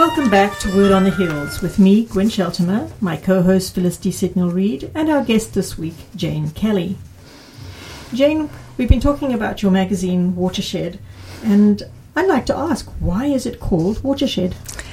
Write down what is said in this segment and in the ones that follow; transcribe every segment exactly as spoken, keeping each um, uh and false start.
Welcome back to Word on the Hills with me, Gwen Sheltimer, my co-host Felicity Signal-Reid, and our guest this week, Jane Kelly. Jane, we've been talking about your magazine, Watershed, and I'd like to ask, why is it called Watershed?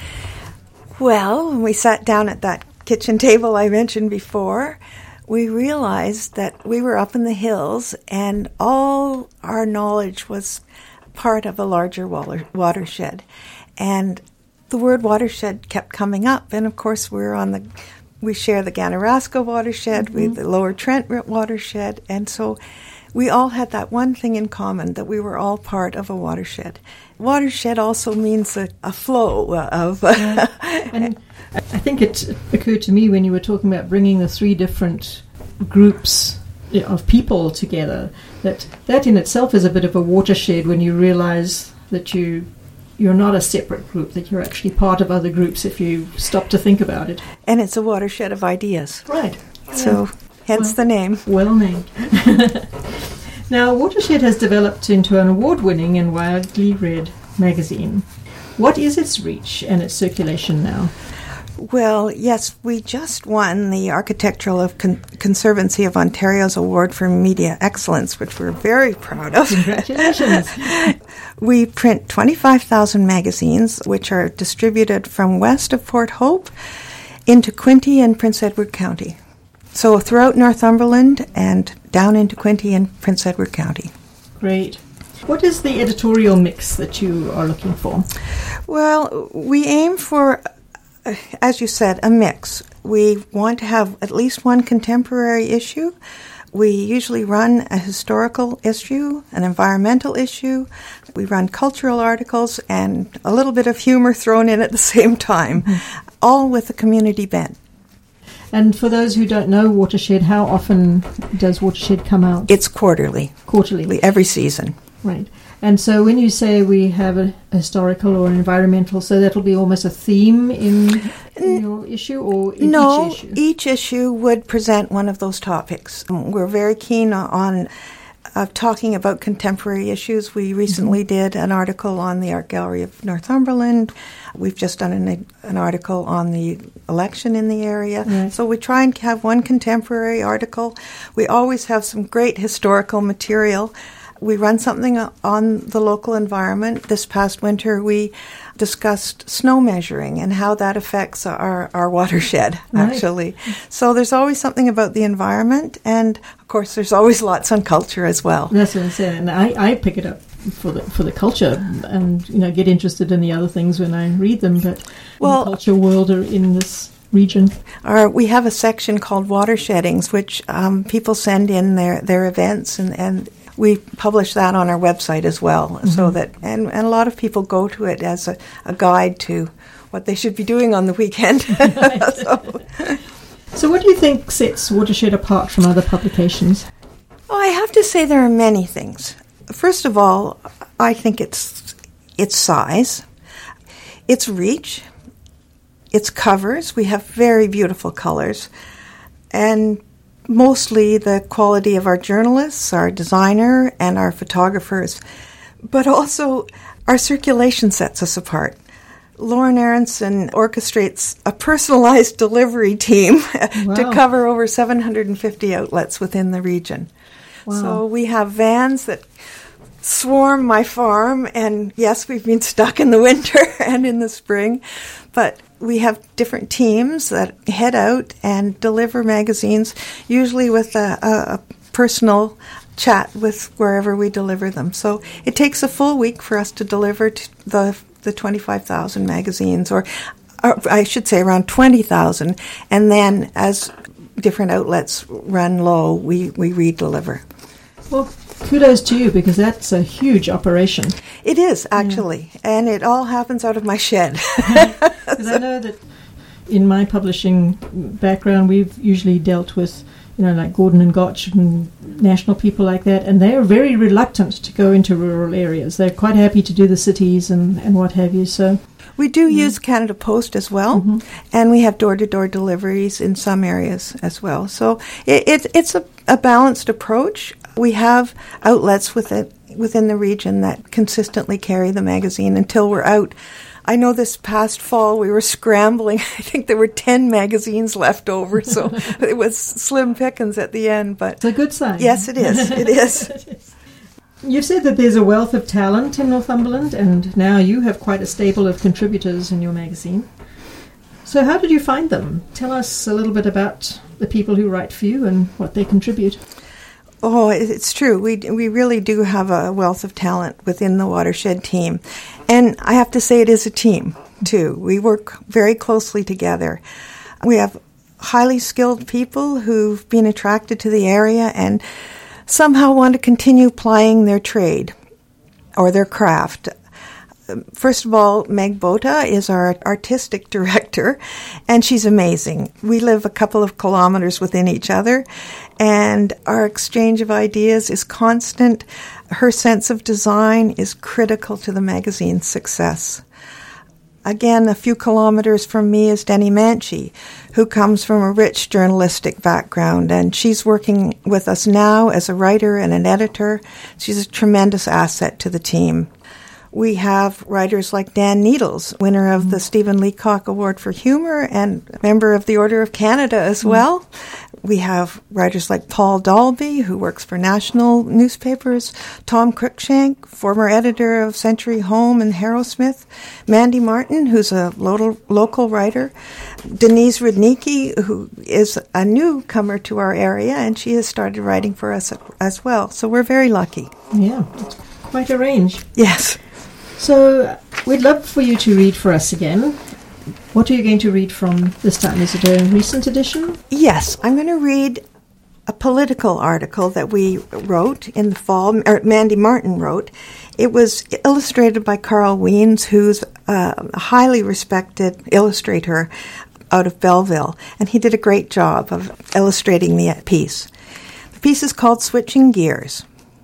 Well, when we sat down at that kitchen table I mentioned before, we realized that we were up in the hills and all our knowledge was part of a larger water- watershed. And the word watershed kept coming up, and of course we're on the, we share the Ganaraska watershed, mm-hmm. with the Lower Trent watershed, and so we all had that one thing in common, that we were all part of a watershed. Watershed also means a, a flow of... yeah. And I think it occurred to me when you were talking about bringing the three different groups of people together, that that in itself is a bit of a watershed when you realize that you... you're not a separate group, that you're actually part of other groups if you stop to think about it. And it's a watershed of ideas. Right. So, yeah. hence well, the name. Well named. Now, Watershed has developed into an award-winning and widely read magazine. What is its reach and its circulation now? Well, yes, we just won the Architectural of Con- Conservancy of Ontario's Award for Media Excellence, which we're very proud of. Congratulations. We print twenty-five thousand magazines, which are distributed from west of Port Hope into Quinte and Prince Edward County. So throughout Northumberland and down into Quinte and Prince Edward County. Great. What is the editorial mix that you are looking for? Well, we aim for, as you said, a mix. We want to have at least one contemporary issue. We usually run a historical issue, an environmental issue. We run cultural articles and a little bit of humor thrown in at the same time, mm-hmm. all with a community bent. And for those who don't know Watershed, how often does Watershed come out? It's quarterly. Quarterly. Every season. Right. And so when you say we have a historical or an environmental, so that'll be almost a theme in, in your issue or in no, each issue? No, each issue would present one of those topics. We're very keen on uh, talking about contemporary issues. We recently mm-hmm. did an article on the Art Gallery of Northumberland. We've just done an, an article on the election in the area. Right. So we try and have one contemporary article. We always have some great historical material. We run something on the local environment. This past winter, we discussed snow measuring and how that affects our, our watershed, actually. Right. So there's always something about the environment, and, of course, there's always lots on culture as well. That's what I'm saying. And I, I pick it up for the for the culture and, you know, get interested in the other things when I read them, but well, in the culture world or in this region. Our, we have a section called Watersheddings, which um, people send in their, their events, and, and we publish that on our website as well, mm-hmm. so that and, and a lot of people go to it as a, a guide to what they should be doing on the weekend. so. so what do you think sets Watershed apart from other publications? Well, I have to say there are many things. First of all, I think it's its size, its reach, its covers. We have very beautiful colors, and mostly the quality of our journalists, our designer, and our photographers. But also, our circulation sets us apart. Lauren Aronson orchestrates a personalized delivery team wow. to cover over seven hundred fifty outlets within the region. Wow. So we have vans that swarm my farm, and yes, we've been stuck in the winter and in the spring, but we have different teams that head out and deliver magazines, usually with a, a, a personal chat with wherever we deliver them. So it takes a full week for us to deliver to the the twenty-five thousand magazines, or, or I should say around twenty thousand, and then as different outlets run low, we, we re-deliver. Well, kudos to you, because that's a huge operation. It is, actually, yeah. And it all happens out of my shed. Because I know that in my publishing background, we've usually dealt with, you know, like Gordon and Gotch and national people like that, and they are very reluctant to go into rural areas. They're quite happy to do the cities and, and what have you, so... We do yeah. use Canada Post as well, mm-hmm. and we have door-to-door deliveries in some areas as well. So it, it, it's a, a balanced approach. We have outlets within, within the region that consistently carry the magazine until we're out I know this past fall we were scrambling. I think there were ten magazines left over, so it was slim pickings at the end. But it's a good sign. Yes, it is. It is. It is. You said that there's a wealth of talent in Northumberland, and now you have quite a stable of contributors in your magazine. So how did you find them? Tell us a little bit about the people who write for you and what they contribute. Oh, it's true. We we really do have a wealth of talent within the Watershed team. And I have to say it is a team, too. We work very closely together. We have highly skilled people who've been attracted to the area and somehow want to continue plying their trade or their craft. First of all, Meg Bota is our artistic director, and she's amazing. We live a couple of kilometers within each other, and our exchange of ideas is constant. Her sense of design is critical to the magazine's success. Again, a few kilometers from me is Denny Manchi, who comes from a rich journalistic background, and she's working with us now as a writer and an editor. She's a tremendous asset to the team. We have writers like Dan Needles, winner of the Stephen Leacock Award for Humor and member of the Order of Canada as well. Mm-hmm. We have writers like Paul Dalby, who works for national newspapers, Tom Cruikshank, former editor of Century Home and Harrowsmith, Mandy Martin, who's a local, local writer, Denise Rudnicki, who is a newcomer to our area, and she has started writing for us as well. So we're very lucky. Yeah, it's quite a range. Yes. So we'd love for you to read for us again. What are you going to read from this time? Is it a recent edition? Yes, I'm going to read a political article that we wrote in the fall, or Mandy Martin wrote. It was illustrated by Carl Wiens, who's a highly respected illustrator out of Belleville, and he did a great job of illustrating the piece. The piece is called Switching Gears.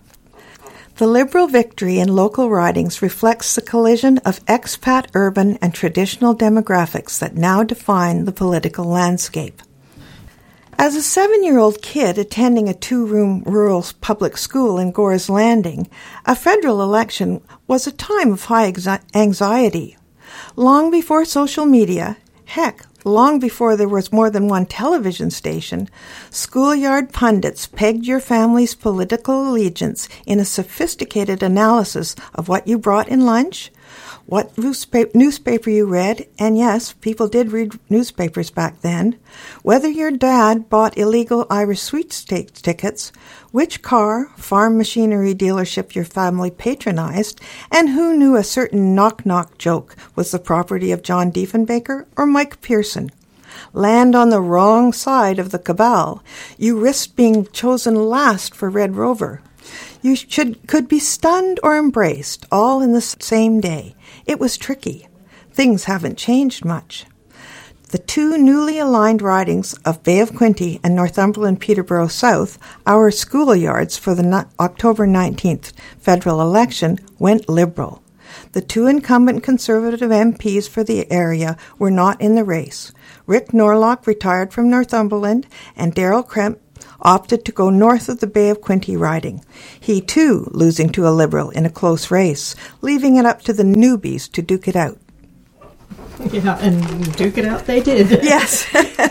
The Liberal victory in local ridings reflects the collision of expat, urban, and traditional demographics that now define the political landscape. As a seven-year-old kid attending a two-room rural public school in Gore's Landing, a federal election was a time of high anxiety. Long before social media, heck, long before there was more than one television station, schoolyard pundits pegged your family's political allegiance in a sophisticated analysis of what you brought in lunch, what newspaper you read, and yes, people did read newspapers back then, whether your dad bought illegal Irish sweepstakes tickets, which car, farm machinery dealership your family patronized, and who knew a certain knock-knock joke was the property of John Diefenbaker or Mike Pearson. Land on the wrong side of the cabal, you risked being chosen last for Red Rover. You should could be stunned or embraced, all in the same day. It was tricky. Things haven't changed much. The two newly aligned ridings of Bay of Quinte and Northumberland Peterborough South, our schoolyards for the no- October nineteenth federal election, went Liberal. The two incumbent Conservative M Ps for the area were not in the race. Rick Norlock retired from Northumberland, and Darrell Kremp opted to go north of the Bay of Quinte riding, he too losing to a Liberal in a close race, leaving it up to the newbies to duke it out. Yeah, and duke it out they did. Yes.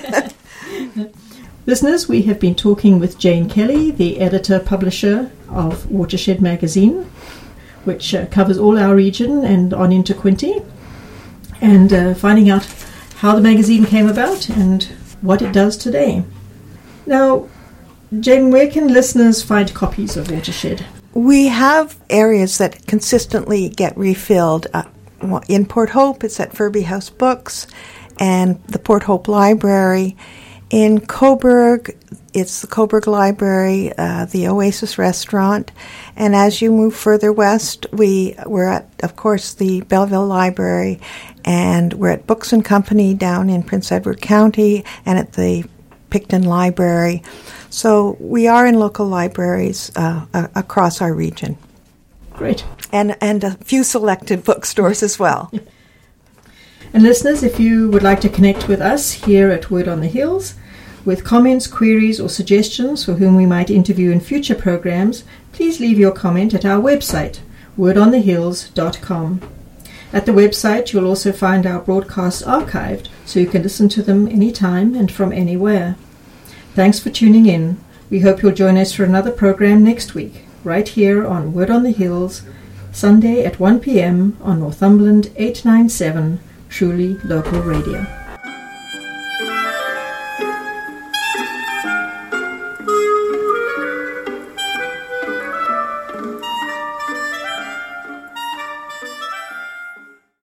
Listeners, we have been talking with Jane Kelly, the editor-publisher of Watershed magazine, which uh, covers all our region and on into Quinte, and uh, finding out how the magazine came about and what it does today. Now, Jane, where can listeners find copies of Watershed? We have areas that consistently get refilled. Uh, in Port Hope, it's at Furby House Books and the Port Hope Library. In Coburg, it's the Coburg Library, uh, the Oasis Restaurant. And as you move further west, we, we're at, of course, the Belleville Library, and we're at Books and Company down in Prince Edward County and at the Picton Library. So we are in local libraries uh, uh, across our region. Great. And and a few selected bookstores as well. And listeners, if you would like to connect with us here at Word on the Hills with comments, queries or suggestions for whom we might interview in future programs, please leave your comment at our website, word on the hills dot com. At the website, you'll also find our broadcasts archived, so you can listen to them anytime and from anywhere. Thanks for tuning in. We hope you'll join us for another program next week, right here on Word on the Hills, Sunday at one p.m. on Northumberland eight ninety-seven, truly local radio.